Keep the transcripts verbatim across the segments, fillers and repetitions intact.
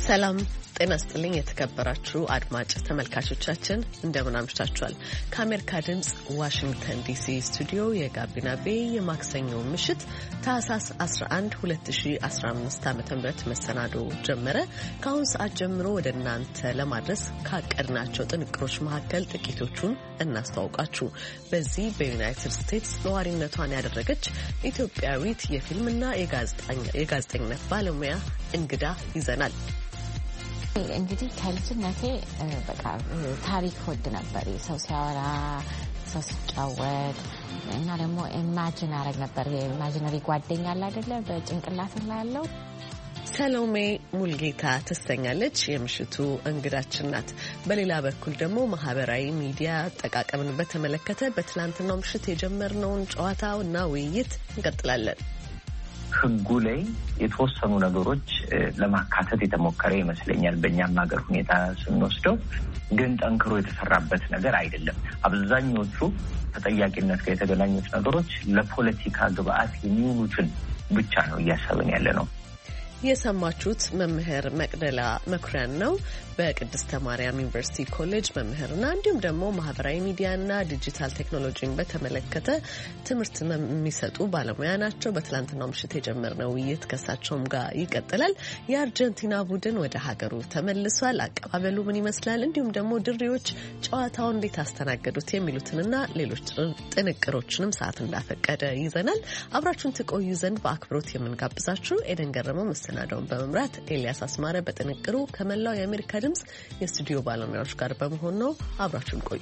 ሰላም ጤና ይስጥልኝ የተከበራችሁ አድማጭ ተመልካቾቻችን እንደምን አምሽታችኋል። ከአሜሪካ ድምጽ ዋሽንግተን ዲሲ ስቱዲዮ የጋቢና ቤ የማክሰኞ ምሽት ታህሳስ አስራ አንድ ሁለት ሺህ አስራ አምስት ዓ.ም መሰናዶ ጀመረ። ከአሁን ሰዓት ጀምሮ ወደ እናንተ ለማድረስ ካቀድናቸው ጥንቅሮች መካከል ጥቂቶቹን እናስተዋውቃችሁ። በዚህ በዩናይትድ ስቴትስ ነዋሪነቷን ያደረገች ኢትዮጵያዊት የፊልምና የጋዜጠኝነት ባለሙያ እንግዳ ይዘናል። እንግዲህ ከልጅነቴ በቃ ታሪክ ወድ ነበር። ሰው ሲያወራ፣ ሰው ሲጫወት እና ደግሞ ኢማጂን አረግ ነበር። ኢማጂነሪ ጓደኛ አለ አይደለ? በጭንቅላት ላይ ያለው ሰሎሜ ሙልጌታ ትሰኛለች። የምሽቱ እንግዳችን ናት። በሌላ በኩል ደግሞ ማህበራዊ ሚዲያ አጠቃቀምን በተመለከተ በትላንትናው ምሽት የጀመርነውን ጨዋታና ውይይት እንቀጥላለን። ህጉ ላይ የተወሰኑ ነገሮች ለማካተት የተሞከረ ይመስለኛል። በእኛም ሀገር ሁኔታ ስንወስደው ግን ጠንክሮ የተሰራበት ነገር አይደለም። አብዛኞቹ ተጠያቂነት ጋር የተገናኙት ነገሮች ለፖለቲካ ግብአት የሚውሉትን ብቻ ነው እያሰብን ያለ ነው። የሰማችሁት መምህር መቅደላ መኩሪያን ነው። በቅድስተ ማርያም ዩኒቨርሲቲ ኮሌጅ መምህርና እንዲሁም ደግሞ ማህበራዊ ሚዲያና ዲጂታል ቴክኖሎጂን በተመለከተ ትምህርት የሚሰጡ ባለሙያ ናቸው። በትላንትናው ምሽት የጀመርነው ውይይት ከሳቸውም ጋር ይቀጥላል። የአርጀንቲና ቡድን ወደ ሀገሩ ተመልሷል። አቀባበሉ ምን ይመስላል? እንዲሁም ደግሞ ድሬዎች ጨዋታውን እንዴት አስተናገዱት? የሚሉትንና ሌሎች ጥንቅሮችንም ሰዓት እንዳፈቀደ ይዘናል። አብራችሁን ትቆዩ ዘንድ በአክብሮት የምንጋብዛችሁ ኤደን ገረመው መሰናዳውን በመምራት ኤልያስ አስማረ በጥንቅሩ ከመላው የአሜሪካ ድምጽ የስቱዲዮ ባለሙያዎች ጋር በመሆን ነው። አብራችሁን ቆዩ።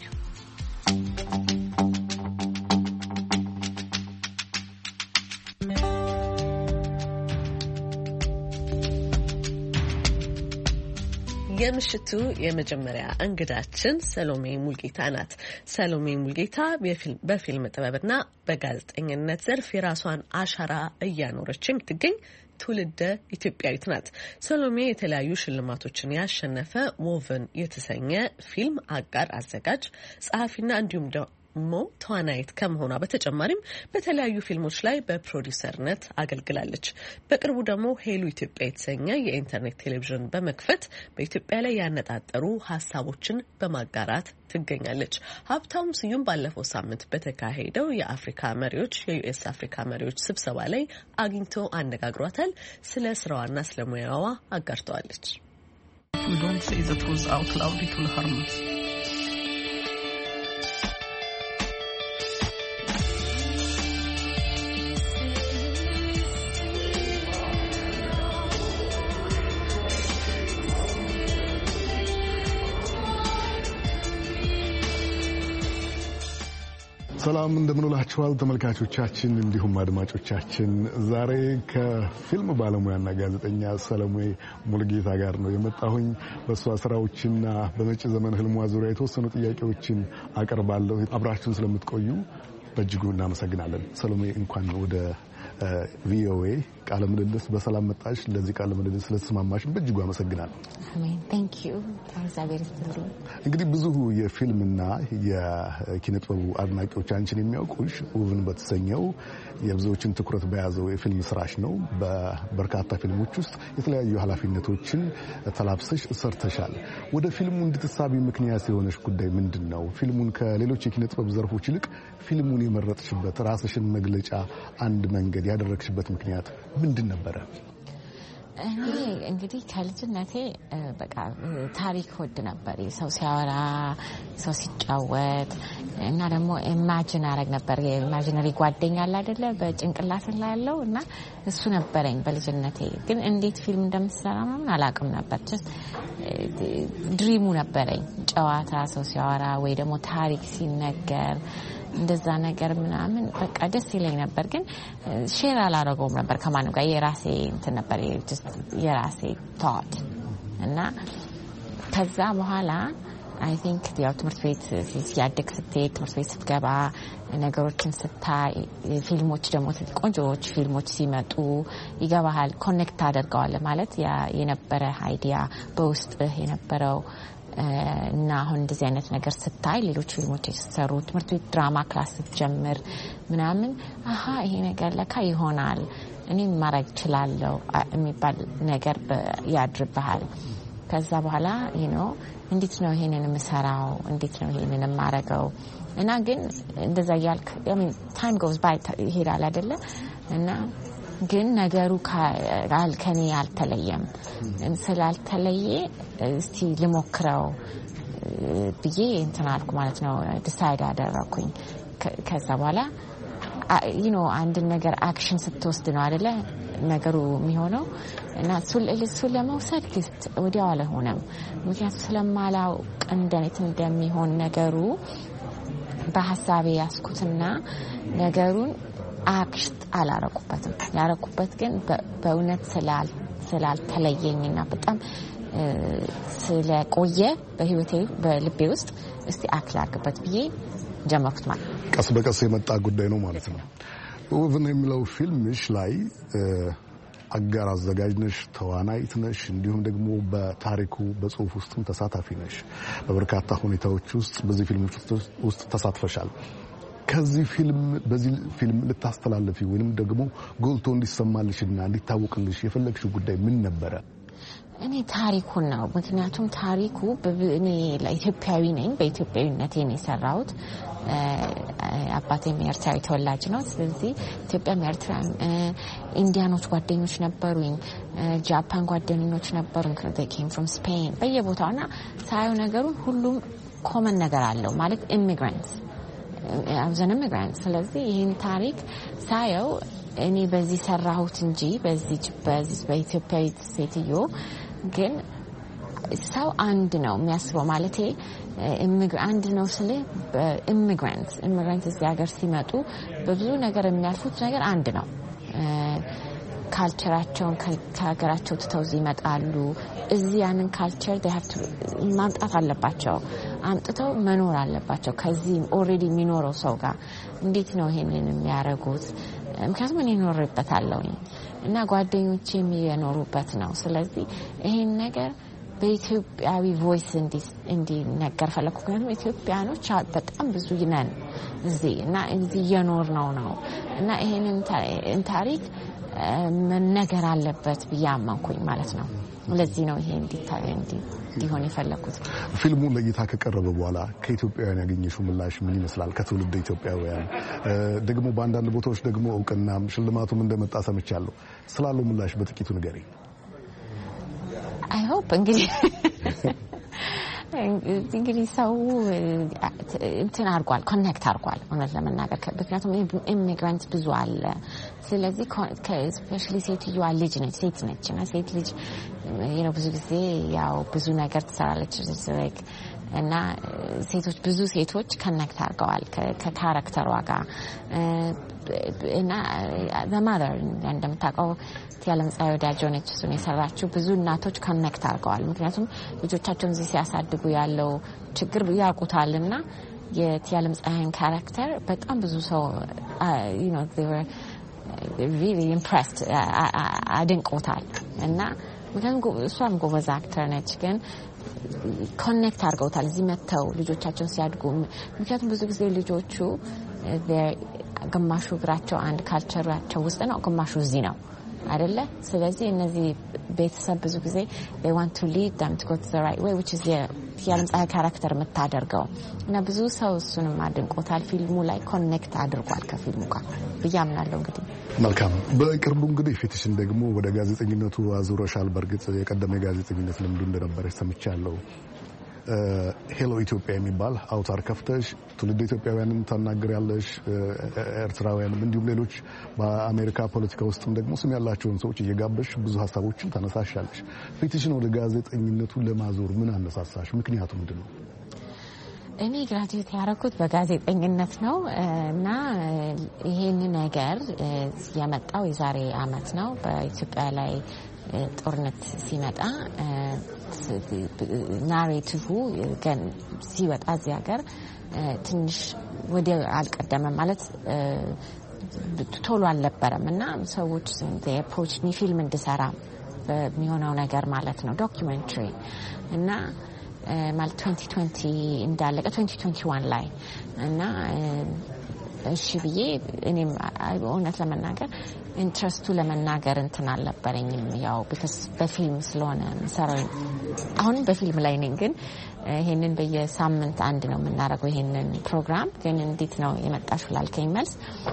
የምሽቱ የመጀመሪያ እንግዳችን ሰሎሜ ሙልጌታ ናት። ሰሎሜ ሙልጌታ በፊልም ጥበብና በጋዜጠኝነት ዘርፍ የራሷን አሻራ እያኖረች የምትገኝ ትውልደ ኢትዮጵያዊት ናት። ሰሎሜ የተለያዩ ሽልማቶችን ያሸነፈ ዎቨን የተሰኘ ፊልም አጋር አዘጋጅ፣ ጸሐፊና እንዲሁም ሞ ተዋናይት ከመሆኗ በተጨማሪም በተለያዩ ፊልሞች ላይ በፕሮዲውሰርነት አገልግላለች። በቅርቡ ደግሞ ሄሉ ኢትዮጵያ የተሰኘ የኢንተርኔት ቴሌቪዥን በመክፈት በኢትዮጵያ ላይ ያነጣጠሩ ሀሳቦችን በማጋራት ትገኛለች። ሀብታሙ ስዩም ባለፈው ሳምንት በተካሄደው የአፍሪካ መሪዎች የዩኤስ አፍሪካ መሪዎች ስብሰባ ላይ አግኝቶ አነጋግሯታል። ስለ ስራዋና ስለ ሙያዋ አጋርተዋለች። ሰላም እንደምንላችኋል ተመልካቾቻችን እንዲሁም አድማጮቻችን። ዛሬ ከፊልም ባለሙያና ጋዜጠኛ ሰሎሜ ሙልጌታ ጋር ነው የመጣሁኝ። በእሷ ስራዎችና በመጪ ዘመን ህልሟ ዙሪያ የተወሰኑ ጥያቄዎችን አቀርባለሁ። አብራችሁን ስለምትቆዩ በእጅጉ እናመሰግናለን። ሰሎሜ እንኳን ወደ ቪኦኤ ቃለ ምልልስ በሰላም መጣሽ። ለዚህ ቃለ ምልልስ ስለተስማማሽ በእጅጉ አመሰግናለሁ። አሜን። ታንክ ዩ ታዛቤር ስትሉ እንግዲህ ብዙ የፊልምና የኪነ ጥበቡ አድናቂዎች አንቺን የሚያውቁሽ ዎቨን በተሰኘው የብዙዎችን ትኩረት በያዘው የፊልም ስራሽ ነው። በበርካታ ፊልሞች ውስጥ የተለያዩ ኃላፊነቶችን ተላብሰሽ ሰርተሻል። ወደ ፊልሙ እንድትሳቢ ምክንያት የሆነሽ ጉዳይ ምንድን ነው? ፊልሙን ከሌሎች የኪነ ጥበብ ዘርፎች ይልቅ ፊልሙን የመረጥሽበት ራስሽን መግለጫ አንድ መንገድ ያደረግሽበት ምክንያት ምንድን ነበረ? እኔ እንግዲህ ከልጅነቴ በቃ ታሪክ ወድ ነበር። ሰው ሲያወራ፣ ሰው ሲጫወት እና ደግሞ ኢማጂን አረግ ነበር። የኢማጂነሪ ጓደኛ አለ አይደለ? በጭንቅላት ላይ ያለው እና እሱ ነበረኝ በልጅነቴ። ግን እንዴት ፊልም እንደምትሰራ ምናምን አላውቅም ነበር። ጀስት ድሪሙ ነበረኝ። ጨዋታ፣ ሰው ሲያወራ ወይ ደግሞ ታሪክ ሲነገር እንደዛ ነገር ምናምን በቃ ደስ ይለኝ ነበር። ግን ሼር አላደረገውም ነበር ከማንም ጋር። የራሴ እንትን ነበር የራሴ ቶት እና ከዛ በኋላ አይ ቲንክ ያው ትምህርት ቤት ሲያድግ ስትሄድ ትምህርት ቤት ስትገባ ነገሮችን ስታይ ፊልሞች ደግሞ ቆንጆዎች ፊልሞች ሲመጡ ይገባሃል፣ ኮኔክት አደርገዋለህ ማለት ያ የነበረ አይዲያ በውስጥህ የነበረው እና አሁን እንደዚህ አይነት ነገር ስታይ ሌሎች ፊልሞች የተሰሩ ትምህርት ቤት ድራማ ክላስ ስትጀምር ምናምን አሃ ይሄ ነገር ለካ ይሆናል እኔ ማድረግ እችላለሁ የሚባል ነገር ያድርብሃል ከዛ በኋላ you know እንዴት ነው ይሄንን የምሰራው እንዴት ነው ይሄንን የማረጋው እና ግን እንደዛ ያልክ I mean time goes by ይሄዳል አይደለ እና ግን ነገሩ ካል ከኔ አልተለየም ስላልተለየ እስቲ ልሞክረው ብዬ እንትን አልኩ ማለት ነው ዲሳይድ አደረኩኝ ከዛ በኋላ you know አንድ ነገር አክሽን ስትወስድ ነው አይደለ ነገሩ የሚሆነው እና እሱ ለመውሰድ ወዲያው አልሆነም ምክንያቱም ስለማላው እንደኔት እንደሚሆን ነገሩ በሐሳቤ ያስኩትና ነገሩን አክሽት አላረኩበትም ያረኩበት ግን በእውነት ስላል ስላልተለየኝና በጣም ስለቆየ በህይወቴ በልቤ ውስጥ እስቲ አክላርግበት ብዬ ጀመርኩት ማለት ቀስ በቀስ የመጣ ጉዳይ ነው ማለት ነው ውብን የሚለው ፊልምሽ ላይ አጋር አዘጋጅ ነሽ ተዋናይት ነሽ እንዲሁም ደግሞ በታሪኩ በጽሁፍ ውስጥም ተሳታፊ ነሽ በበርካታ ሁኔታዎች ውስጥ በዚህ ፊልም ውስጥ ተሳትፈሻል ከዚህ ፊልም በዚህ ፊልም ልታስተላልፊ ወይንም ደግሞ ጎልቶ እንዲሰማልሽና እንዲታወቅልሽ የፈለግሽው ጉዳይ ምን ነበር እኔ ታሪኩ ነው ምክንያቱም ታሪኩ እኔ ለኢትዮጵያዊ ነኝ በኢትዮጵያዊነቴ ነው የሰራሁት አባቴም ኤርትራዊ ተወላጅ ነው ስለዚህ ኢትዮጵያም ኤርትራም ኢንዲያኖች ጓደኞች ነበሩኝ ጃፓን ጓደኞች ነበሩኝ they came from Spain በየቦታውና ሳይው ነገሩን ሁሉም ኮመን ነገር አለው ማለት immigrants I was an immigrant ስለዚህ ይሄን ታሪክ ሳይው እኔ በዚህ ሰራሁት እንጂ በዚህ በዚህ በኢትዮጵያዊ ሴትዮ ግን ሰው አንድ ነው የሚያስበው ማለቴ ኢሚግራንት ነው ስለ ኢሚግራንት ኢሚግራንት እዚህ ሀገር ሲመጡ በብዙ ነገር የሚያልፉት ነገር አንድ ነው ካልቸራቸውን ከሀገራቸው ትተው ይመጣሉ እዚህ ያንን ካልቸር they have to ማምጣት አለባቸው አምጥተው መኖር አለባቸው ከዚህ ኦሬዲ የሚኖረው ሰው ጋር እንዴት ነው ይሄንን የሚያረጉት ምክንያቱም እኔ ኖርበታለሁ እና ጓደኞቼም የኖሩበት ነው ስለዚህ ይሄን ነገር በኢትዮጵያዊ ቮይስ እንዲ እንዲ ነገር ፈለኩ ምክንያቱም ኢትዮጵያኖች በጣም ብዙ ነን እዚህ እና እዚህ የኖር ነው ነው እና ይሄንን ታሪክ መነገር አለበት ብያማንኩኝ ማለት ነው ለዚህ ነው ይሄ እንዲታይ እንዲ ዲሆን የፈለኩት ፊልሙ ለእይታ ከቀረበ በኋላ ከኢትዮጵያውያን ያገኘሽው ምላሽ ምን ይመስላል ከትውልድ ኢትዮጵያውያን ደግሞ በአንዳንድ ቦታዎች ደግሞ እውቅና ሽልማቱም እንደመጣ ሰምቻለሁ ስላለው ምላሽ በጥቂቱ ንገሪ I hope እንግዲህ እንግዲህ ሰው እንትን አርጓል ኮኔክት አርጓል ማለት ለመናገር ምክንያቱም ኢሚግራንት ብዙ አለ ስለዚህ ስፔሻሊ ሴትዮዋ ልጅ ነች ሴት ነች እና ሴት ልጅ you know ብዙ ጊዜ ያው ብዙ ነገር ትሰራለች like እና ሴቶች ብዙ ሴቶች ኮኔክት አርገዋል ከካራክተሯ ጋር እና the mother እንደምታውቀው ያለም ጻይ ወዳጆ ነች እሱን የሰራችው ብዙ እናቶች ኮኔክት አርገዋል ምክንያቱም ልጆቻቸውን እዚህ ሲያሳድጉ ያለው ችግር ያውቁታልና የያለም ጻይን ካራክተር በጣም ብዙ ሰው you know they were really impressed አድንቆታል እና ምክንያቱም እሷም ጎበዝ አክተር ነች ግን ኮኔክት አርገውታል እዚህ መተው ልጆቻቸውን ሲያድጉ ምክንያቱም ብዙ ጊዜ ልጆቹ ግማሹ እግራቸው አንድ ካልቸራቸው ውስጥ ነው ግማሹ እዚህ ነው አይደለ ስለዚህ እነዚህ ቤተሰብ ብዙ ጊዜ they want to lead them to go to the right way which is the ያለም ጻይ ካራክተር መታደርገው እና ብዙ ሰው እሱንም አድንቆታል ፊልሙ ላይ ኮኔክት አድርጓል ከፊልሙ ጋር ብያምናለሁ እንግዲህ መልካም በቅርቡ እንግዲህ ፊትሽን ደግሞ ወደ ጋዜጠኝነቱ አዙረሻል በርግጥ የቀደመ ጋዜጠኝነት ልምዱ እንደነበረሽ ሰምቻለሁ ሄሎ ኢትዮጵያ የሚባል አውታር ከፍተሽ ትውልድ ኢትዮጵያውያንን ታናግሪያለሽ ኤርትራውያንም እንዲሁም ሌሎች በአሜሪካ ፖለቲካ ውስጥም ደግሞ ስም ያላቸውን ሰዎች እየጋበሽ ብዙ ሀሳቦችን ታነሳሻለሽ ፊትሽን ወደ ጋዜጠኝነቱ ለማዞር ምን አነሳሳሽ ምክንያቱ ምንድነው እኔ ግራጁዌት ያደረኩት በጋዜጠኝነት ነው እና ይሄን ነገር ያመጣው የዛሬ አመት ነው በኢትዮጵያ ላይ ጦርነት ሲመጣ ናሬቲቭ ገን ሲወጣ እዚህ ሀገር ትንሽ ወደ አልቀደመ ማለት ቶሎ አልነበረም እና ሰዎች አፕሮች ኒ ፊልም እንድሰራ በሚሆነው ነገር ማለት ነው ዶክመንተሪ እና ማለት twenty twenty እንዳለቀ twenty twenty-one ላይ እና እሺ ብዬ እኔም እውነት ለመናገር ኢንትረስቱ ለመናገር እንትን አልነበረኝም። ያው ቢካዝ በፊልም ስለሆነ ሰራው አሁን በፊልም ላይ ነኝ። ግን ይሄንን በየሳምንት አንድ ነው የምናደርገው ይሄንን ፕሮግራም። ግን እንዴት ነው የመጣሽው ላልከኝ መልስ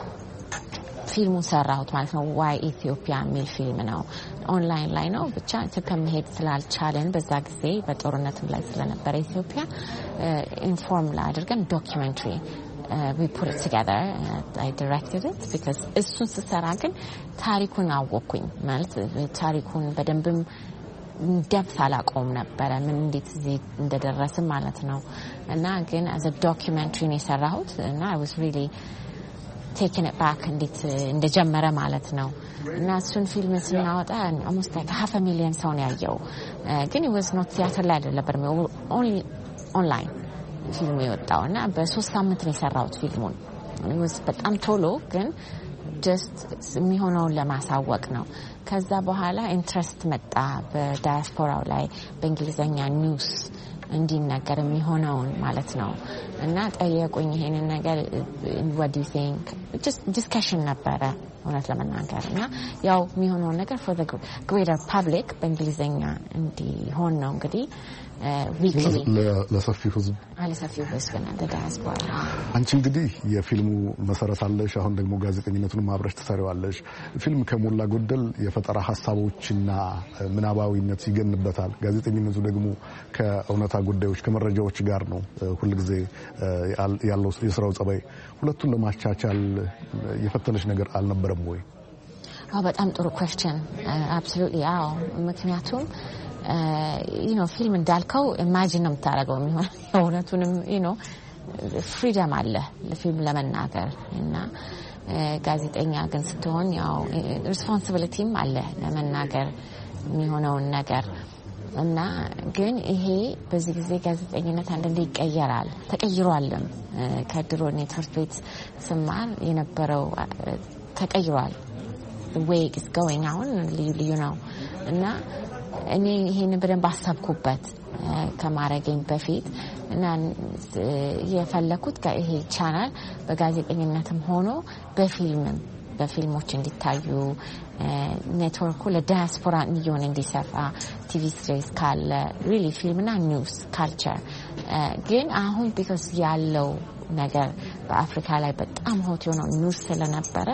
ፊልሙን ሰራሁት ማለት ነው። ዋይ ኢትዮጵያ የሚል ፊልም ነው። ኦንላይን ላይ ነው። ብቻ ኢትዮጵያ መሄድ ስላልቻለን በዛ ጊዜ በጦርነትም ላይ ስለነበረ ኢትዮጵያ ኢንፎርም ላይ አድርገን ዶክመንተሪ we put it together. I directed it because እሱን ስሰራ ግን ታሪኩን አወቅኩኝ ማለት ታሪኩን በደንብም ደብስ አላቆም ነበረ ምን እንዴት እዚህ እንደደረስን ማለት ነው። እና ግን as a documentary ነው የሰራሁት እና I was really taking it back እንዴት እንደጀመረ ማለት ነው። እና እሱን ፊልም ስናወጣ almost like half a million ሰው ነው ያየው። ግን it was not theater ላይ አይደለም only online ፊልሙ የወጣውና በሶስት ሳምንት ነው የሰራሁት ፊልሙን። it was በጣም ቶሎ ግን just የሚሆነውን ለማሳወቅ ነው። ከዛ በኋላ ኢንትረስት መጣ በዳያስፖራው ላይ በእንግሊዘኛ ኒውስ እንዲነገር የሚሆነውን ማለት ነው። እና ጠየቁኝ ይሄንን ነገር what do you think just discussion ነበረ እውነት ለመናገር እና ያው የሚሆነውን ነገር for the greater public በእንግሊዘኛ እንዲሆን ነው እንግዲህ ዊክሊ ለሰፊው ህዝብ ለሰፊው ህዝብ እና ለዳያስፖራ። አንቺ እንግዲህ የፊልሙ መሰረት አለሽ፣ አሁን ደግሞ ጋዜጠኝነቱን ማብረሽ ትሰሪዋለሽ። ፊልም ከሞላ ጎደል የፈጠራ ሐሳቦችና ምናባዊነት ይገንበታል። ጋዜጠኝነቱ ደግሞ ከእውነታ ጉዳዮች ከመረጃዎች ጋር ነው ሁልጊዜ ያለው የሥራው ጸባይ። ሁለቱን ለማቻቻል የፈተነሽ ነገር አልነበረም ወይ? አዎ በጣም ጥሩ question absolutely አዎ ምክንያቱም you know ፊልም እንዳልከው ኢማጂን ነው የምታደርገው የሚሆን እውነቱንም you know ፍሪደም አለ ለፊልም ለመናገር እና ጋዜጠኛ ግን ስትሆን ያው ሪስፖንሲቢሊቲም አለ ለመናገር የሚሆነውን ነገር እና ግን ይሄ በዚህ ጊዜ ጋዜጠኝነት አንዳንዴ ይቀየራል ተቀይሯልም ከድሮ ኔትወርክ ቤት ስማር የነበረው ተቀይሯል the way it's going አሁን ልዩ ልዩ ነው እና እኔ ይሄንን በደንብ አሰብኩበት ከማረገኝ በፊት እና የፈለኩት ይሄ ቻናል በጋዜጠኝነትም ሆኖ በፊልምም በፊልሞች እንዲታዩ ኔትወርኩ ለዳያስፖራ እንዲሆን እንዲሰፋ ቲቪ ሲሪስ ካለ ሪሊ ፊልምና ኒውስ ካልቸር ግን አሁን ቢኮዝ ያለው ነገር በአፍሪካ ላይ በጣም ሆት የሆነው ኒውስ ስለነበረ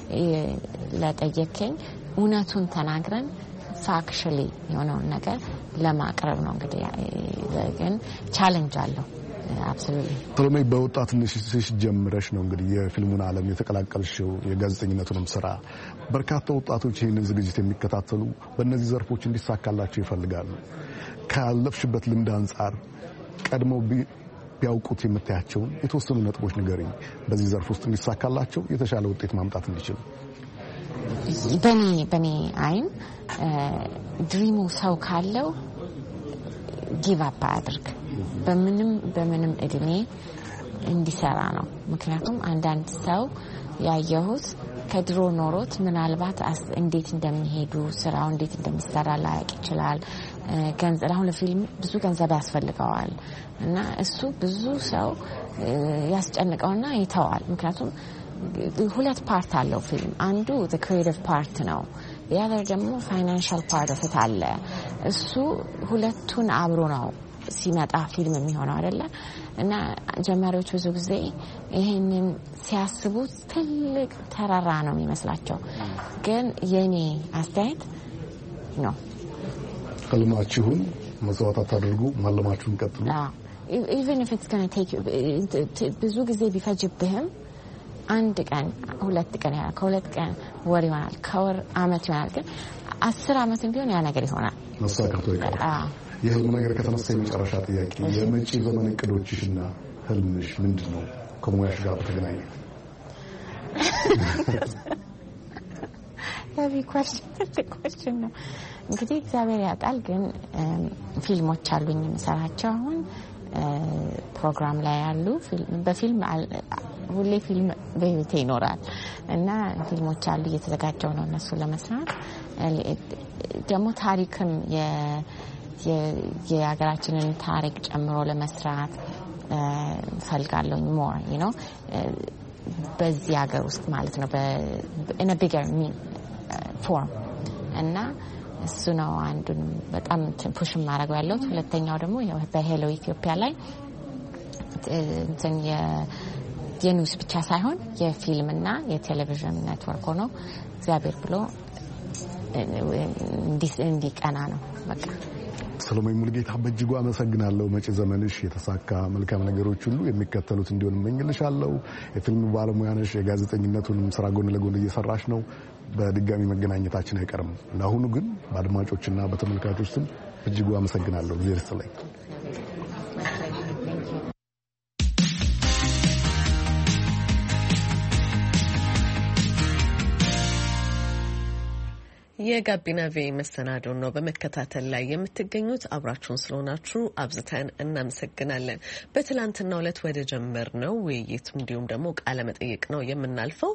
ለጠየቀኝ እውነቱን ተናግረን ፋክቹዋሊ የሆነውን ነገር ለማቅረብ ነው እንግዲህ ግን ቻሌንጅ አለው አብሶሉትሊ። ሰሎሜ በወጣትነትሽ ጀምረሽ ነው እንግዲህ የፊልሙን ዓለም የተቀላቀልሽው የጋዜጠኝነቱንም ስራ። በርካታ ወጣቶች ይህንን ዝግጅት የሚከታተሉ በእነዚህ ዘርፎች እንዲሳካላቸው ይፈልጋሉ። ካለፍሽበት ልምድ አንጻር ቀድመው ቢያውቁት የምታያቸውን የተወሰኑ ነጥቦች ንገሪኝ፣ በዚህ ዘርፍ ውስጥ እንዲሳካላቸው የተሻለ ውጤት ማምጣት እንዲችሉ። በኔ በኔ አይን ድሪሙ ሰው ካለው ጊቭ አፕ አድርግ በምንም በምንም እድሜ እንዲሰራ ነው። ምክንያቱም አንዳንድ ሰው ያየሁት ከድሮ ኖሮት ምናልባት እንዴት እንደሚሄዱ ስራው እንዴት እንደሚሰራ ላያቅ ይችላል። ገንዘብ አሁን ለፊልም ብዙ ገንዘብ ያስፈልገዋል እና እሱ ብዙ ሰው ያስጨንቀውና ይተዋል። ምክንያቱም ሁለት ፓርት አለው ፊልም። አንዱ the creative part ነው፣ the other ደግሞ financial part of it አለ። እሱ ሁለቱን አብሮ ነው ሲመጣ ፊልም የሚሆነው አይደለ? እና ጀማሪዎች ብዙ ጊዜ ይሄንን ሲያስቡት ትልቅ ተራራ ነው የሚመስላቸው። ግን የኔ አስተያየት ነው ህልማችሁን መስዋዕት አታድርጉ፣ ማለማችሁን ቀጥሉ። even if it's going to take ብዙ ጊዜ ቢፈጅብህም አንድ ቀን ሁለት ቀን ያ ከሁለት ቀን ወር ይሆናል፣ ከወር አመት ይሆናል፣ ግን አስር አመትም ቢሆን ያ ነገር ይሆናል መሳካቱ ይቀራል። የህልም ነገር ከተነሳ የመጨረሻ ጥያቄ የመጪ ዘመን እቅዶችሽና ህልምሽ ምንድነው? ከሙያሽ ጋር በተገናኘ ለቢ question question ነው እንግዲህ እግዚአብሔር ያውቃል። ግን ፊልሞች አሉኝ የምሰራቸው አሁን ፕሮግራም ላይ ያሉ በፊልም ሁሌ ፊልም በህይወቴ ይኖራል እና ፊልሞች አሉ እየተዘጋጀው ነው እነሱ ለመስራት። ደግሞ ታሪክም የሀገራችንን ታሪክ ጨምሮ ለመስራት ፈልጋለሁ ሞር you know በዚህ ሀገር ውስጥ ማለት ነው በኢን አ ቢገር ፎርም እና እሱ ነው አንዱን በጣም ፑሽ ማድረግ ያለው። ሁለተኛው ደግሞ በሄሎ ኢትዮጵያ ላይ እንትን የኒውስ ብቻ ሳይሆን የፊልምና የቴሌቪዥን ኔትወርክ ሆኖ እግዚአብሔር ብሎ እንዲቀና ነው በቃ። ሰሎሜ ሙልጌታ በእጅጉ አመሰግናለሁ። መጪ ዘመንሽ የተሳካ መልካም ነገሮች ሁሉ የሚከተሉት እንዲሆን እመኝልሻለሁ። የፊልም ባለሙያ ነሽ፣ የጋዜጠኝነቱንም ስራ ጎን ለጎን እየሰራሽ ነው። በድጋሚ መገናኘታችን አይቀርም። ለአሁኑ ግን በአድማጮችና በተመልካቾች ስም እጅጉ አመሰግናለሁ። እግዚአብሔር ይስጥልኝ። የጋቢና ቪ መሰናዶን ነው በመከታተል ላይ የምትገኙት። አብራችሁን ስለሆናችሁ አብዝተን እናመሰግናለን። በትላንትናው ዕለት ወደ ጀመር ነው ውይይት እንዲሁም ደግሞ ቃለ መጠይቅ ነው የምናልፈው።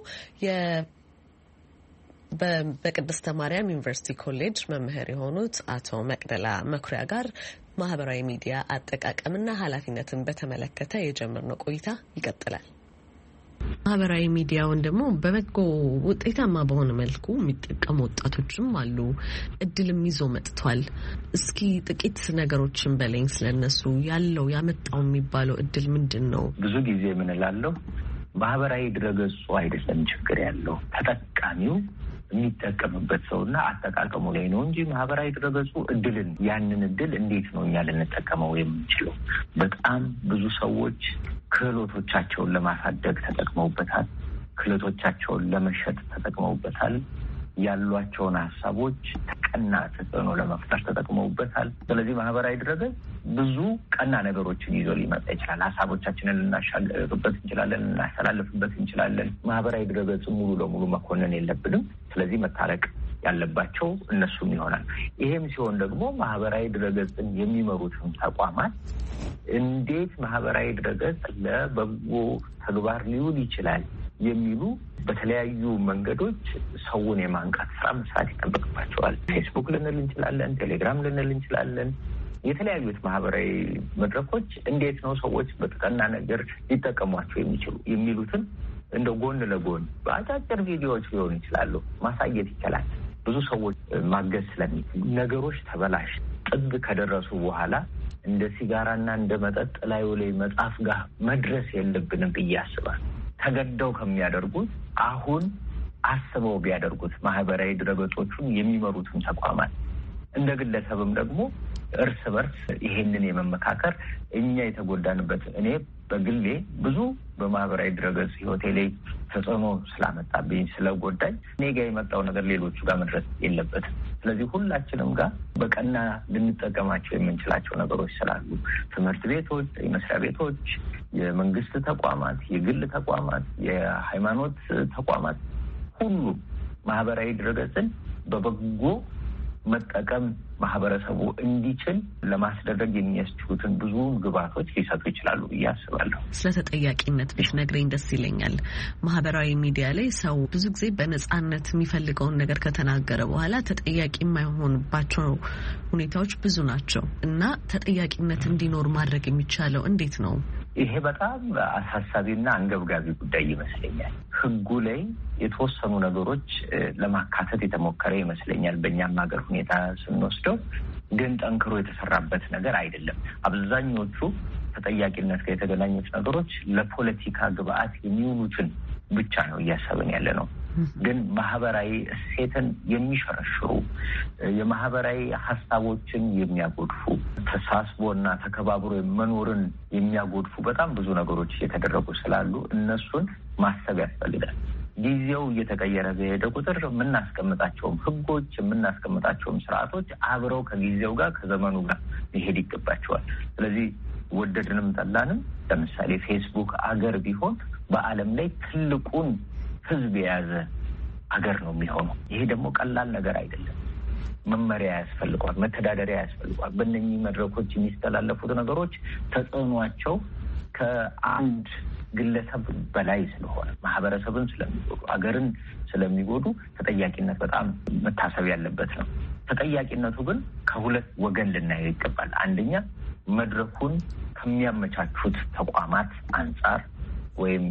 በቅድስተ ማርያም ዩኒቨርሲቲ ኮሌጅ መምህር የሆኑት አቶ መቅደላ መኩሪያ ጋር ማህበራዊ ሚዲያ አጠቃቀምና ኃላፊነትን በተመለከተ የጀመርነው ቆይታ ይቀጥላል። ማህበራዊ ሚዲያውን ደግሞ በበጎ ውጤታማ በሆነ መልኩ የሚጠቀሙ ወጣቶችም አሉ። እድልም ይዞ መጥቷል። እስኪ ጥቂት ነገሮችን በለኝ ስለነሱ። ያለው ያመጣው የሚባለው እድል ምንድን ነው? ብዙ ጊዜ ምን እላለሁ፣ ማህበራዊ ድረገጹ አይደለም ችግር ያለው ተጠቃሚው የሚጠቀምበት ሰውና አጠቃቀሙ ላይ ነው እንጂ ማህበራዊ ድረገጹ እድልን ያንን እድል እንዴት ነው እኛ ልንጠቀመው የምንችለው? በጣም ብዙ ሰዎች ክህሎቶቻቸውን ለማሳደግ ተጠቅመውበታል። ክህሎቶቻቸውን ለመሸጥ ተጠቅመውበታል። ያሏቸውን ሀሳቦች ቀና ተጽዕኖ ለመፍጠር ተጠቅመውበታል። ስለዚህ ማህበራዊ ድረገጽ ብዙ ቀና ነገሮችን ይዞ ሊመጣ ይችላል። ሀሳቦቻችንን ልናሻገርበት እንችላለን፣ ልናስተላልፍበት እንችላለን። ማህበራዊ ድረገጽ ሙሉ ለሙሉ መኮነን የለብንም። ስለዚህ መታረቅ ያለባቸው እነሱም ይሆናል። ይሄም ሲሆን ደግሞ ማህበራዊ ድረገጽን የሚመሩትን ተቋማት እንዴት ማህበራዊ ድረገጽ ለበጎ ተግባር ሊውል ይችላል የሚሉ በተለያዩ መንገዶች ሰውን የማንቃት ስራ መስራት ይጠበቅባቸዋል። ፌስቡክ ልንል እንችላለን፣ ቴሌግራም ልንል እንችላለን። የተለያዩ ማህበራዊ መድረኮች እንዴት ነው ሰዎች በተቀና ነገር ሊጠቀሟቸው የሚችሉ የሚሉትን እንደ ጎን ለጎን በአጫጭር ቪዲዮዎች ሊሆኑ ይችላሉ ማሳየት ይቻላል። ብዙ ሰዎች ማገዝ ስለሚችሉ ነገሮች ተበላሽ ጥግ ከደረሱ በኋላ እንደ ሲጋራና እንደ መጠጥ ላዩ ላይ መጽሐፍ ጋር መድረስ የለብንም ብዬ አስባለሁ። ተገደው ከሚያደርጉት አሁን አስበው ቢያደርጉት ማህበራዊ ድረገጾቹን የሚመሩትን ተቋማት እንደ ግለሰብም ደግሞ እርስ በርስ ይሄንን የመመካከር እኛ የተጎዳንበት እኔ በግሌ ብዙ በማህበራዊ ድረገጽ ህይወቴ ላይ ተጽዕኖ ስላመጣብኝ ስለጎዳኝ እኔ ጋር የመጣው ነገር ሌሎቹ ጋር መድረስ የለበትም። ስለዚህ ሁላችንም ጋር በቀና ልንጠቀማቸው የምንችላቸው ነገሮች ስላሉ ትምህርት ቤቶች፣ የመስሪያ ቤቶች፣ የመንግስት ተቋማት፣ የግል ተቋማት፣ የሃይማኖት ተቋማት ሁሉ ማህበራዊ ድረገጽን በበጎ መጠቀም ማህበረሰቡ እንዲችል ለማስደረግ የሚያስችሉትን ብዙ ግብዓቶች ሊሰጡ ይችላሉ ብዬ አስባለሁ። ስለ ተጠያቂነት ብትነግረኝ ደስ ይለኛል። ማህበራዊ ሚዲያ ላይ ሰው ብዙ ጊዜ በነጻነት የሚፈልገውን ነገር ከተናገረ በኋላ ተጠያቂ የማይሆንባቸው ሁኔታዎች ብዙ ናቸው እና ተጠያቂነት እንዲኖር ማድረግ የሚቻለው እንዴት ነው? ይሄ በጣም አሳሳቢና አንገብጋቢ ጉዳይ ይመስለኛል። ህጉ ላይ የተወሰኑ ነገሮች ለማካተት የተሞከረ ይመስለኛል። በእኛም ሀገር ሁኔታ ስንወስደው ግን ጠንክሮ የተሰራበት ነገር አይደለም። አብዛኞቹ ተጠያቂነት ጋር የተገናኙት ነገሮች ለፖለቲካ ግብአት የሚውሉትን ብቻ ነው እያሰብን ያለ ነው። ግን ማህበራዊ እሴትን የሚሸረሽሩ የማህበራዊ ሀሳቦችን የሚያጎድፉ ተሳስቦና ተከባብሮ መኖርን የሚያጎድፉ በጣም ብዙ ነገሮች እየተደረጉ ስላሉ እነሱን ማሰብ ያስፈልጋል። ጊዜው እየተቀየረ በሄደ ቁጥር የምናስቀምጣቸውም ህጎች የምናስቀምጣቸውም ስርዓቶች አብረው ከጊዜው ጋር ከዘመኑ ጋር ሊሄድ ይገባቸዋል። ስለዚህ ወደድንም ጠላንም ለምሳሌ ፌስቡክ አገር ቢሆን በዓለም ላይ ትልቁን ህዝብ የያዘ አገር ነው የሚሆነው። ይሄ ደግሞ ቀላል ነገር አይደለም። መመሪያ ያስፈልገዋል፣ መተዳደሪያ ያስፈልገዋል። በእነኚህ መድረኮች የሚስተላለፉት ነገሮች ተጽዕኗቸው ከአንድ ግለሰብ በላይ ስለሆነ ማህበረሰብን ስለሚጎዱ አገርን ስለሚጎዱ ተጠያቂነት በጣም መታሰብ ያለበት ነው። ተጠያቂነቱ ግን ከሁለት ወገን ልናየው ይገባል። አንደኛ መድረኩን ከሚያመቻቹት ተቋማት አንጻር ወይም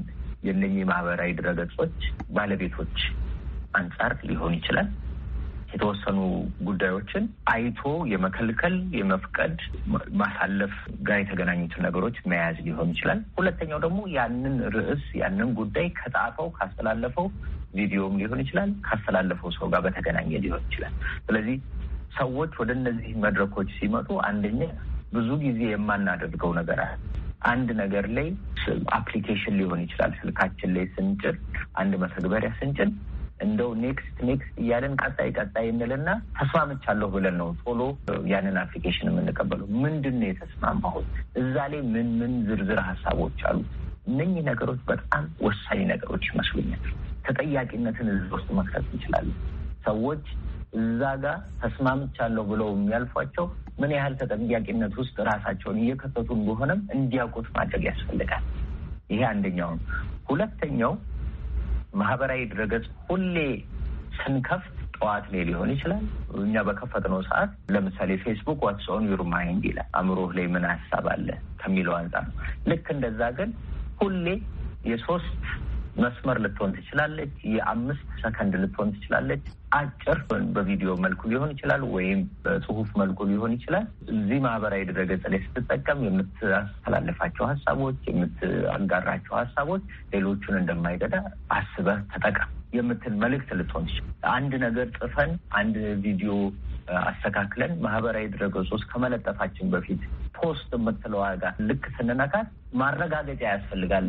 የነኚህ ማህበራዊ ድረገጾች ባለቤቶች አንጻር ሊሆን ይችላል። የተወሰኑ ጉዳዮችን አይቶ የመከልከል የመፍቀድ ማሳለፍ ጋር የተገናኙትን ነገሮች መያዝ ሊሆን ይችላል። ሁለተኛው ደግሞ ያንን ርዕስ ያንን ጉዳይ ከጻፈው ካስተላለፈው ቪዲዮም ሊሆን ይችላል፣ ካስተላለፈው ሰው ጋር በተገናኘ ሊሆን ይችላል። ስለዚህ ሰዎች ወደ እነዚህ መድረኮች ሲመጡ አንደኛ ብዙ ጊዜ የማናደርገው ነገር አለ። አንድ ነገር ላይ አፕሊኬሽን ሊሆን ይችላል ስልካችን ላይ ስንጭን አንድ መተግበሪያ ስንጭን እንደው ኔክስት ኔክስት እያለን ቀጣይ ቀጣይ እንልና ተስማምቻለሁ ብለን ነው ቶሎ ያንን አፕሊኬሽን የምንቀበለው። ምንድን ነው የተስማማሁት? እዛ ላይ ምን ምን ዝርዝር ሀሳቦች አሉ? እነኚህ ነገሮች በጣም ወሳኝ ነገሮች ይመስሉኛል። ተጠያቂነትን እዛ ውስጥ መክተት እንችላለን። ሰዎች እዛ ጋር ተስማምቻለሁ ብለው የሚያልፏቸው ምን ያህል ተጠያቂነት ውስጥ ራሳቸውን እየከተቱ እንደሆነም እንዲያውቁት ማድረግ ያስፈልጋል። ይሄ አንደኛው ነው። ሁለተኛው ማህበራዊ ድረገጽ ሁሌ ስንከፍት ጠዋት ላይ ሊሆን ይችላል። እኛ በከፈትነው ሰዓት ለምሳሌ ፌስቡክ ዋትስ ኦን ዩር ማይንድ ይላል። አእምሮህ ላይ ምን ሀሳብ አለ ከሚለው አንጻር ነው። ልክ እንደዛ ግን ሁሌ የሶስት መስመር ልትሆን ትችላለች፣ የአምስት ሰከንድ ልትሆን ትችላለች። አጭር በቪዲዮ መልኩ ሊሆን ይችላል ወይም በጽሁፍ መልኩ ሊሆን ይችላል። እዚህ ማህበራዊ ድረገጽ ላይ ስትጠቀም የምታስተላልፋቸው ሀሳቦች፣ የምታጋራቸው ሀሳቦች ሌሎቹን እንደማይገዳ አስበህ ተጠቀም የምትል መልእክት ልትሆን ትችላለች። አንድ ነገር ጽፈን አንድ ቪዲዮ አስተካክለን ማህበራዊ ድረገጽ ውስጥ ከመለጠፋችን በፊት ፖስት የምትለው ጋር ልክ ስንነካት ማረጋገጫ ያስፈልጋል።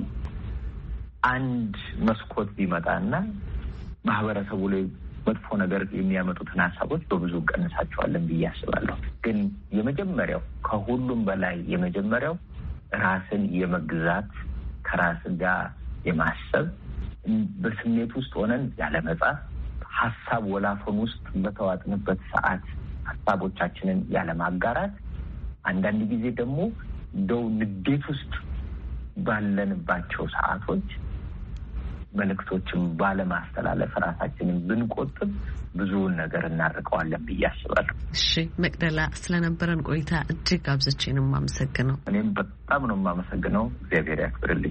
አንድ መስኮት ቢመጣና ማህበረሰቡ ላይ መጥፎ ነገር የሚያመጡትን ሀሳቦች በብዙ ቀንሳቸዋለን ብዬ አስባለሁ። ግን የመጀመሪያው ከሁሉም በላይ የመጀመሪያው ራስን የመግዛት ከራስ ጋር የማሰብ በስሜት ውስጥ ሆነን ያለመጻፍ ሀሳብ ወላፈን ውስጥ በተዋጥንበት ሰዓት ሀሳቦቻችንን ያለማጋራት አንዳንድ ጊዜ ደግሞ እንደው ንዴት ውስጥ ባለንባቸው ሰዓቶች መልእክቶችን ባለማስተላለፍ ራሳችንን ብንቆጥብ ብዙውን ነገር እናርቀዋለን ብዬ አስባለሁ። እሺ መቅደላ፣ ስለነበረን ቆይታ እጅግ አብዝቼ ነው የማመሰግነው። እኔም በጣም ነው የማመሰግነው። እግዚአብሔር ያክብርልኝ።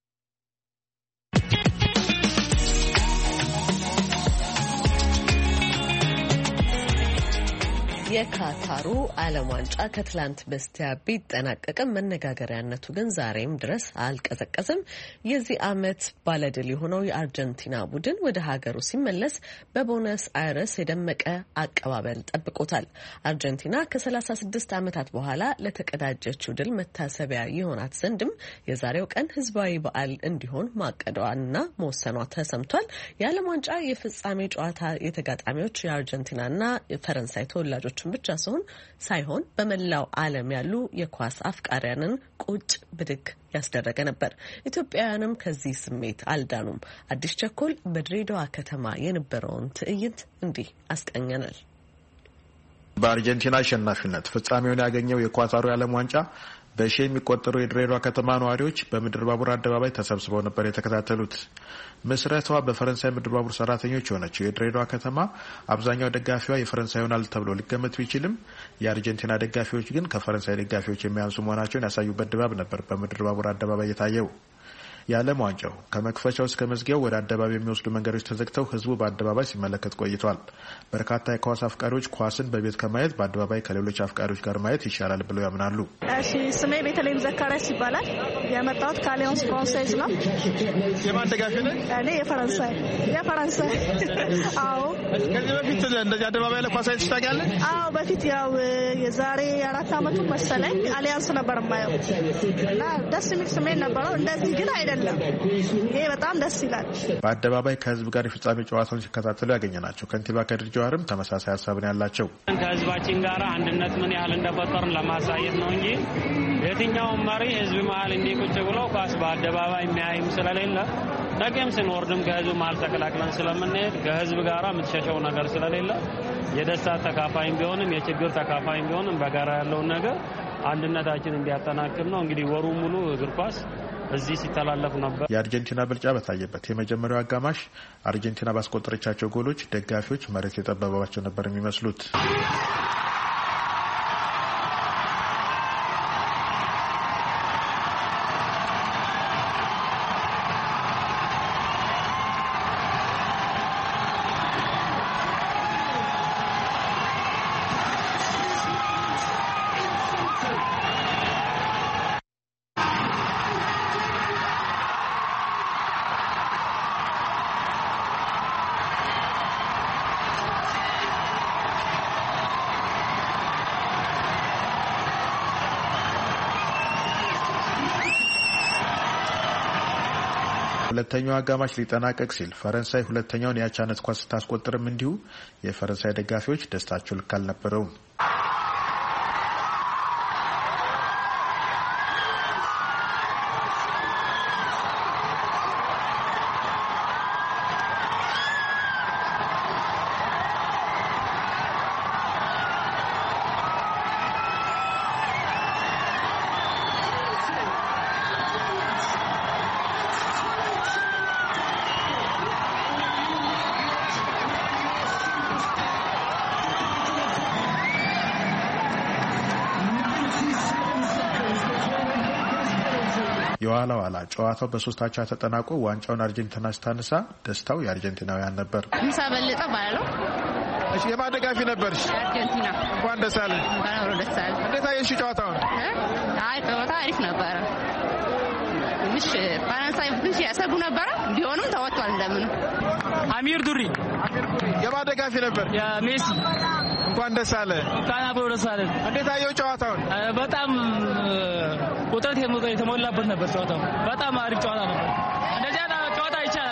የካታሩ ዓለም ዋንጫ ከትላንት በስቲያ ቢጠናቀቅም መነጋገሪያነቱ ግን ዛሬም ድረስ አልቀዘቀዝም። የዚህ ዓመት ባለድል የሆነው የአርጀንቲና ቡድን ወደ ሀገሩ ሲመለስ በቦነስ አይረስ የደመቀ አቀባበል ጠብቆታል። አርጀንቲና ከሰላሳ ስድስት ዓመታት በኋላ ለተቀዳጀችው ድል መታሰቢያ የሆናት ዘንድም የዛሬው ቀን ህዝባዊ በዓል እንዲሆን ማቀዷንና መወሰኗ ተሰምቷል። የዓለም ዋንጫ የፍጻሜ ጨዋታ የተጋጣሚዎች የአርጀንቲናና የፈረንሳይ ተወላጆች ብቻ ሲሆን ሳይሆን በመላው ዓለም ያሉ የኳስ አፍቃሪያንን ቁጭ ብድግ ያስደረገ ነበር። ኢትዮጵያውያንም ከዚህ ስሜት አልዳኑም። አዲስ ቸኮል በድሬዳዋ ከተማ የነበረውን ትዕይንት እንዲህ አስቀኘናል። በአርጀንቲና አሸናፊነት ፍጻሜውን ያገኘው የኳታሩ የዓለም ዋንጫ በሺ የሚቆጠሩ የድሬዳዋ ከተማ ነዋሪዎች በምድር ባቡር አደባባይ ተሰብስበው ነበር የተከታተሉት። ምስረቷ በፈረንሳይ ምድር ባቡር ሰራተኞች የሆነችው የድሬዳዋ ከተማ አብዛኛው ደጋፊዋ የፈረንሳይ ይሆናል ተብሎ ሊገመት ቢችልም የአርጀንቲና ደጋፊዎች ግን ከፈረንሳይ ደጋፊዎች የሚያንሱ መሆናቸውን ያሳዩበት ድባብ ነበር በምድር ባቡር አደባባይ የታየው። የዓለም ዋንጫው ከመክፈቻው እስከ መዝጊያው ወደ አደባባይ የሚወስዱ መንገዶች ተዘግተው ህዝቡ በአደባባይ ሲመለከት ቆይቷል። በርካታ የኳስ አፍቃሪዎች ኳስን በቤት ከማየት በአደባባይ ከሌሎች አፍቃሪዎች ጋር ማየት ይሻላል ብለው ያምናሉ። እሺ፣ ስሜ ቤተልሔም ዘካሪያስ ይባላል። የመጣሁት ከአሊያንስ ፍራንሳይዝ ነው። የማን ደጋፊ ነህ? እኔ የፈረንሳይ የፈረንሳይ አዎ። ከዚህ በፊት እንደዚህ አደባባይ ላይ ኳስ አይተሽ ታውቂያለሽ? አዎ፣ በፊት ያው የዛሬ አራት አመቱ መሰለኝ አሊያንስ ነበር የማየው እና ደስ የሚል ስሜት ነበረው። እንደዚህ ግን አይደለም። ይሄ በጣም ደስ ይላል። በአደባባይ ከህዝብ ጋር የፍጻሜ ጨዋታውን ሲከታተሉ ያገኘናቸው ከንቲባ ከድር ጀዋርም ተመሳሳይ ሀሳብን ያላቸው ከህዝባችን ጋር አንድነት ምን ያህል እንደፈጠርን ለማሳየት ነው እንጂ የትኛውም መሪ ህዝብ መሀል እንዲህ ቁጭ ብሎ ኳስ በአደባባይ የሚያይም ስለሌለ ነገም ስንወርድም ከህዝብ መሀል ተቀላቅለን ስለምንሄድ ከህዝብ ጋር የምትሸሸው ነገር ስለሌለ የደስታ ተካፋይም ቢሆንም የችግር ተካፋይም ቢሆንም በጋራ ያለውን ነገር አንድነታችን እንዲያጠናክር ነው። እንግዲህ ወሩ ሙሉ እግር ኳስ እዚህ ሲተላለፍ ነበር። የአርጀንቲና ብልጫ በታየበት የመጀመሪያው አጋማሽ አርጀንቲና ባስቆጠረቻቸው ጎሎች ደጋፊዎች መሬት የጠበባቸው ነበር የሚመስሉት። ሁለተኛው አጋማሽ ሊጠናቀቅ ሲል ፈረንሳይ ሁለተኛውን የአቻነት ኳስ ስታስቆጥርም እንዲሁ የፈረንሳይ ደጋፊዎች ደስታቸው ልክ አልነበረውም። የዋላ ዋላ ጨዋታው በሶስት አቻ ተጠናቆ ዋንጫውን አርጀንቲና ስታነሳ ደስታው የአርጀንቲናውያን ነበር። ሙሳ በለጠ ባለው እሺ የማደጋፊ ነበርሽ? አርጀንቲና እንኳን ደስ አለሽ። እንኳን ደስ አለሽ። እንዴት አየሽ ጨዋታውን? አይ ጨዋታው አሪፍ ነበር። ትንሽ ፈረንሳይ ትንሽ ያሰቡ ነበር ቢሆንም ተወጥቷል። እንደምን አሚር ዱሪ የማደጋፊ ነበር? የሜሲ እንኳን ደስ አለ። እንኳን አብሮ ደስ አለ። እንዴት አየው ጨዋታውን? በጣም ቁጥረት የተሞላበት ነበር ጨዋታው። በጣም አሪፍ ጨዋታ ነበር። እንደዚህ አይነት ጨዋታ ይቻላል።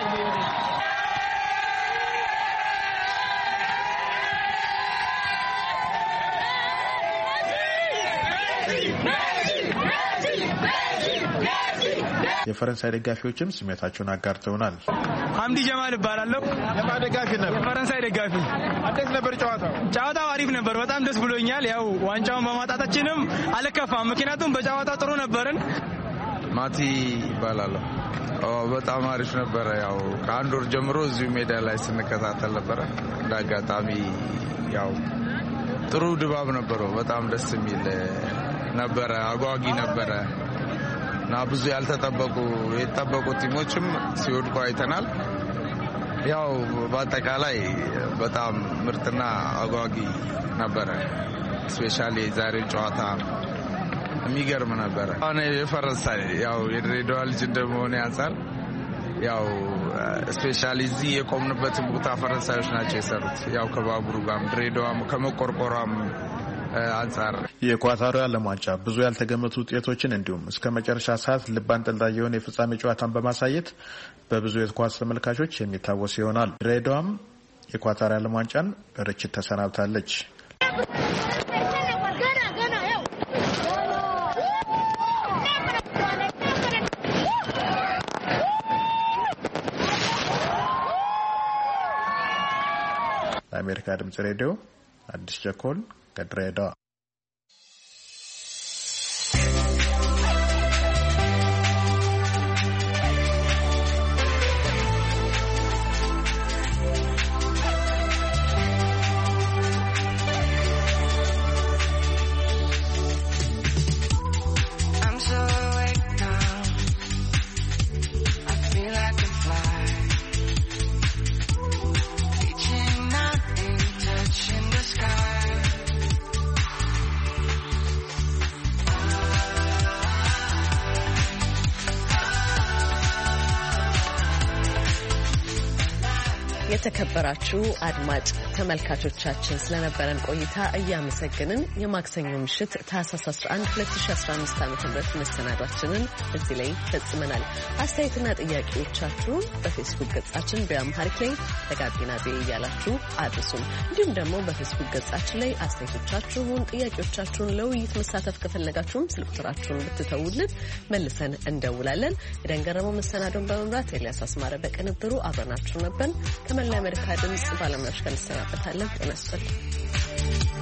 የፈረንሳይ ደጋፊዎችም ስሜታቸውን አጋርተውናል። ሐምዲ ጀማል እባላለሁ። የማደጋፊ ነበር? የፈረንሳይ ደጋፊ። እንዴት ነበር ጨዋታው? ጨዋታው አሪፍ ነበር። በጣም ደስ ብሎኛል። ያው ዋንጫውን በማጣታችንም አልከፋም፣ ምክንያቱም በጨዋታው ጥሩ ነበርን። ማቲ እባላለሁ። በጣም አሪፍ ነበረ። ያው ከአንድ ወር ጀምሮ እዚሁ ሜዳ ላይ ስንከታተል ነበረ። እንዳጋጣሚ ያው ጥሩ ድባብ ነበረው። በጣም ደስ የሚል ነበረ፣ አጓጊ ነበረ እና ብዙ ያልተጠበቁ የተጠበቁ ቲሞችም ሲወድቁ አይተናል። ያው በአጠቃላይ በጣም ምርጥና አጓጊ ነበረ። ስፔሻሊ ዛሬው ጨዋታ የሚገርም ነበረ። አሁን የፈረንሳይ ያው የድሬዳዋ ልጅ እንደመሆነ ያንሳል። ያው ስፔሻሊ እዚህ የቆምንበትን ቦታ ፈረንሳዮች ናቸው የሰሩት። ያው ከባቡሩ ጋርም ድሬዳዋም ከመቆርቆሯም አንጻር የኳታሩ ዓለም ዋንጫ ብዙ ያልተገመቱ ውጤቶችን እንዲሁም እስከ መጨረሻ ሰዓት ልብ አንጠልጣይ የሆነ የፍጻሜ ጨዋታን በማሳየት በብዙ የኳስ ተመልካቾች የሚታወስ ይሆናል። ድሬዳዋም የኳታሩ ዓለም ዋንጫን በርችት ተሰናብታለች። የአሜሪካ ድምጽ ሬዲዮ አዲስ ቸኮል ከድሬዳዋ። የተከበራችሁ አድማጭ ተመልካቾቻችን ስለነበረን ቆይታ እያመሰገንን የማክሰኞ ምሽት ታህሳስ አስራ አንድ ሁለት ሺህ አስራ አምስት ዓ.ም መሰናዷችንን እዚህ ላይ ፈጽመናል። አስተያየትና ጥያቄዎቻችሁን በፌስቡክ ገጻችን በአምሃሪክ ላይ ተጋቢና ዜ እያላችሁ አድርሱን። እንዲሁም ደግሞ በፌስቡክ ገጻችን ላይ አስተያየቶቻችሁን፣ ጥያቄዎቻችሁን ለውይይት መሳተፍ ከፈለጋችሁም ስልክ ቁጥራችሁን ብትተውልን መልሰን እንደውላለን። የደንገረመው መሰናዶን በመምራት ኤልያስ አስማረ በቅንብሩ አብረናችሁ ነበር። ከመላ የአሜሪካ ድምጽ ባለሙያዎች ጋር እንሰናበታለን። ጤና ይስጥልኝ።